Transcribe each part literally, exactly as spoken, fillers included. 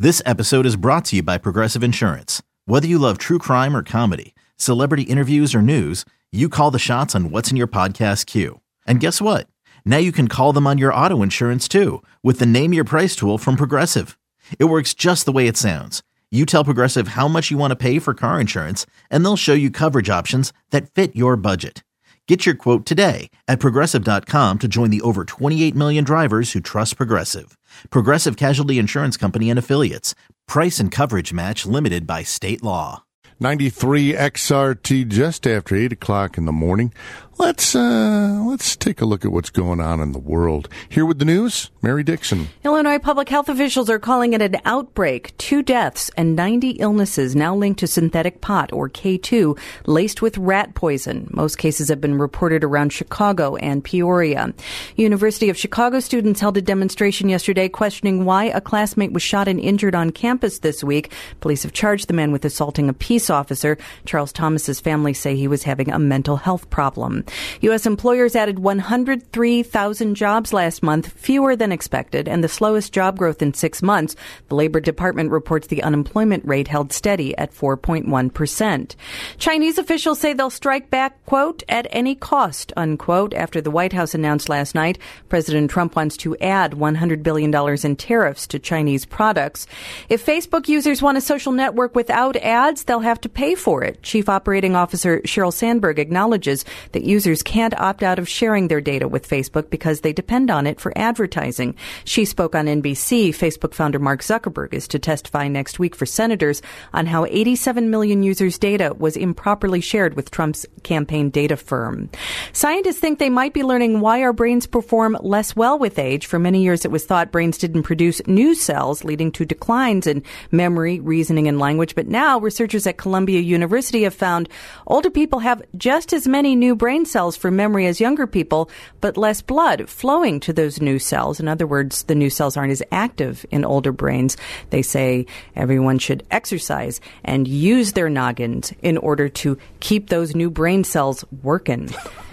This episode is brought to you by Progressive Insurance. Whether you love true crime or comedy, celebrity interviews or news, you call the shots on what's in your podcast queue. And guess what? Now you can call them on your auto insurance too with the Name Your Price tool from Progressive. It works just the way it sounds. You tell Progressive how much you want to pay for car insurance, and they'll show you coverage options that fit your budget. Get your quote today at Progressive dot com to join the over twenty-eight million drivers who trust Progressive. Progressive Casualty Insurance Company and Affiliates. Price and coverage match limited by state law. ninety-three X R T, just after eight o'clock in the morning. Let's uh, let's take a look at what's going on in the world. Here with the news, Mary Dixon. Illinois public health officials are calling it an outbreak. Two deaths and ninety illnesses now linked to synthetic pot, or K two, laced with rat poison. Most cases have been reported around Chicago and Peoria. University of Chicago students held a demonstration yesterday questioning why a classmate was shot and injured on campus this week. Police have charged the man with assaulting a peace officer. Charles Thomas's family say he was having a mental health problem. U S employers added one hundred three thousand jobs last month, fewer than expected, and the slowest job growth in six months. The Labor Department reports the unemployment rate held steady at four point one percent. Chinese officials say they'll strike back, quote, at any cost, unquote, after the White House announced last night President Trump wants to add one hundred billion dollars in tariffs to Chinese products. If Facebook users want a social network without ads, they'll have to pay for it. Chief Operating Officer Sheryl Sandberg acknowledges that users can't opt out of sharing their data with Facebook because they depend on it for advertising. She spoke on N B C. Facebook founder Mark Zuckerberg is to testify next week for senators on how eighty-seven million users' data was improperly shared with Trump's campaign data firm. Scientists think they might be learning why our brains perform less well with age. For many years, it was thought brains didn't produce new cells, leading to declines in memory, reasoning, and language. But now, researchers at Columbia University have found older people have just as many new brain cells for memory as younger people, but less blood flowing to those new cells. In other words, the new cells aren't as active in older brains. They say everyone should exercise and use their noggins in order to keep those new brain cells working.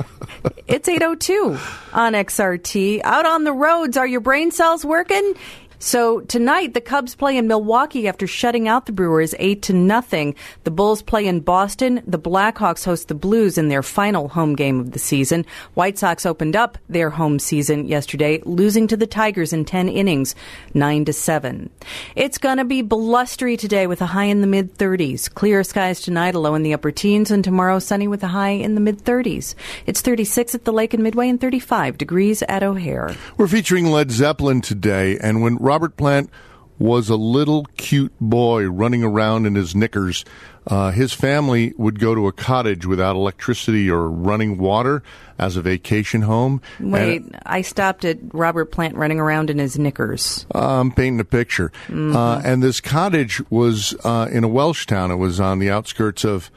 It's eight oh two on X R T. Out on the roads, are your brain cells working? So tonight, the Cubs play in Milwaukee after shutting out the Brewers eight to nothing. The Bulls play in Boston. The Blackhawks host the Blues in their final home game of the season. White Sox opened up their home season yesterday, losing to the Tigers in ten innings, nine to seven. It's gonna be blustery today with a high in the mid thirties. Clear skies tonight, a low in the upper teens, and tomorrow sunny with a high in the mid thirties. It's thirty-six at the lake and Midway and thirty-five degrees at O'Hare. We're featuring Led Zeppelin today, and when Robert Plant was a little cute boy running around in his knickers, Uh, his family would go to a cottage without electricity or running water as a vacation home. Wait, and, I stopped at Robert Plant running around in his knickers. uh, I'm painting a picture. Mm-hmm. Uh, and this cottage was uh, in a Welsh town. It was on the outskirts of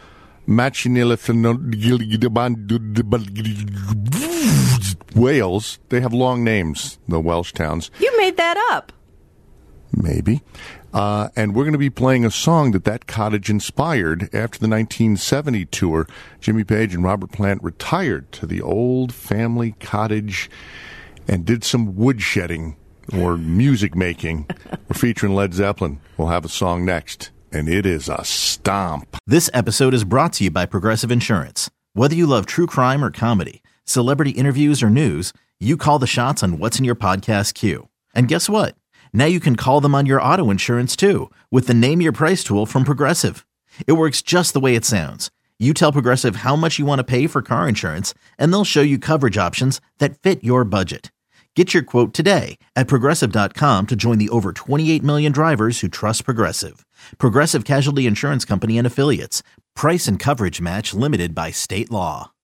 Wales. They have long names, the Welsh towns. You made that up. Maybe. Uh, and we're going to be playing a song that that cottage inspired after the nineteen seventy tour. Jimmy Page and Robert Plant retired to the old family cottage and did some woodshedding or music making. We're featuring Led Zeppelin. We'll have a song next, and it is a stomp. This episode is brought to you by Progressive Insurance. Whether you love true crime or comedy, celebrity interviews or news, you call the shots on what's in your podcast queue. And guess what? Now you can call them on your auto insurance too with the Name Your Price tool from Progressive. It works just the way it sounds. You tell Progressive how much you want to pay for car insurance, and they'll show you coverage options that fit your budget. Get your quote today at Progressive dot com to join the over twenty-eight million drivers who trust Progressive. Progressive Casualty Insurance Company and Affiliates. Price and coverage match limited by state law.